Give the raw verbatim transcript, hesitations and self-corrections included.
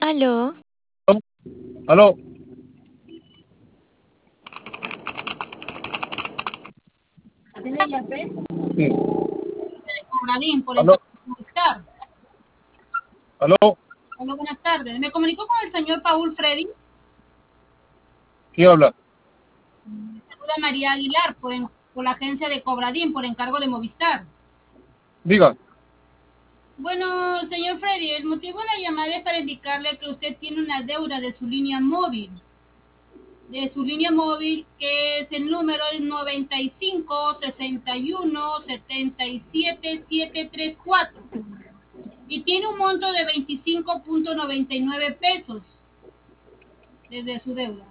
Aló, Aló, sí, Cobradín por aló, encargo de Movistar. aló, Hola, buenas tardes. Me comunico con el señor Paul Freddy. ¿quién habla? Saluda María Aguilar por, en- por la agencia de Cobradín por encargo de Movistar. Diga, Bueno, señor Freddy, el motivo de la llamada es para indicarle que usted tiene una deuda de su línea móvil. De su línea móvil, que es el número noventa y cinco sesenta y uno setenta y siete setecientos treinta y cuatro y tiene un monto de veinticinco punto noventa y nueve pesos desde su deuda.